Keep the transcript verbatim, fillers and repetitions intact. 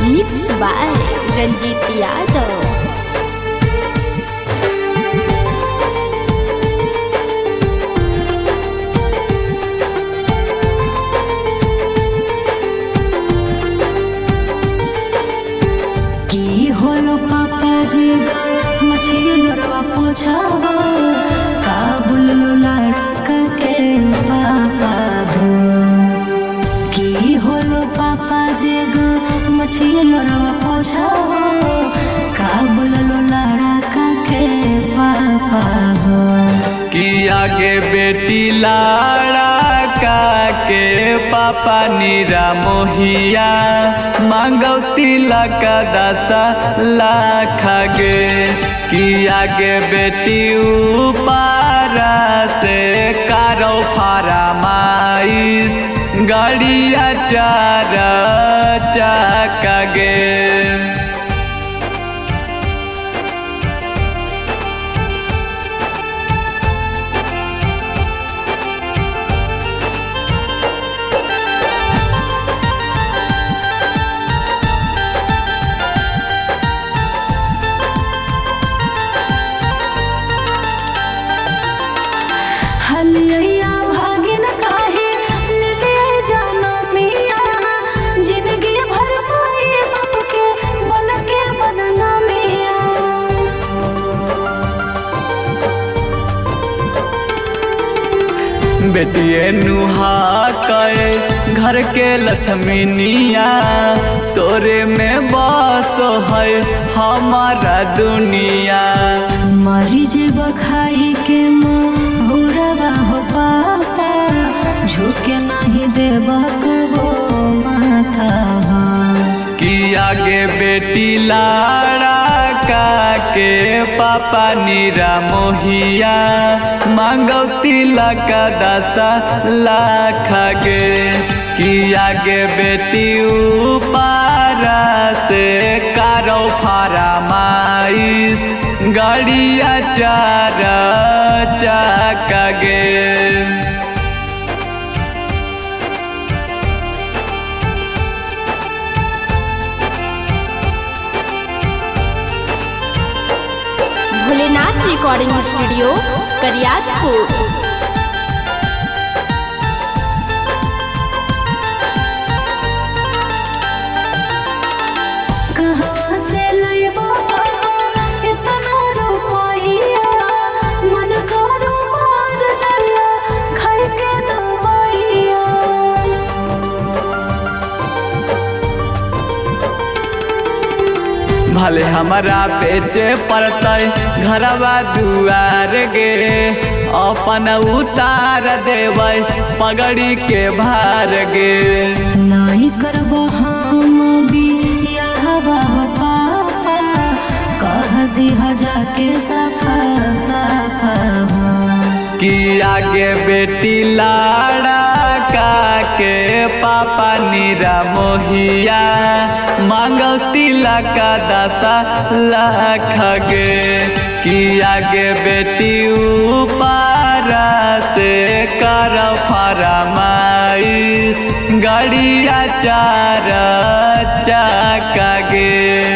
Mix by Ranjit Yadav. की होलो पापा जी मछली लड़वा पोछावा काबुल लड़का के पापा हो। की होलो पापा जी मछली लड़वा पोछावा काबुल लड़का के पापा हो। कि आगे बेटी लाड़ा का के पापा नीरा मोहिया मांगौती लका दसा लाख गे। कि आगे बेटी उपारा से कारो फरमाइश गाड़िया चार चक्का गे। हलिया भागिन काहे ले जाना मिया जिंदगी भर पाए बाप के बन के बदना मिया। बेटिए नुहा कए घर के लक्ष्मीनिया तोरे में बस है हमारा दुनिया। मरी जे बखाई के मोहरबा हो पापा झुके नहीं देबा कबो माथा। कि आगे बेटी लाड़ा का के पापा नीरा मोहिया मांगौती लका दसा लाख गे। कि आगे बेटी उपारा से कारो फरमाइश गाड़िया चार चक्का गे। Bholenath recording studio Kariyatpur. कहाँ से लइबो इतना रुपइया मन करो मार जाया खाए के दवाइया। भले हमारा बेचे पड़ते घरवा दुआर गे अपन उतार देवे पगड़ी के भार गे। नहीं करबो हम बियाहवा पापा कह दिहा जाके सफा सफा हो। कि आगे बेटी लाड़ा का के पापा नीरा मोहिया मांगौती लका दसा लाख गे। कि आगे बेटी उपारा से कर फरमाइश गाड़िया चार चक्का गे।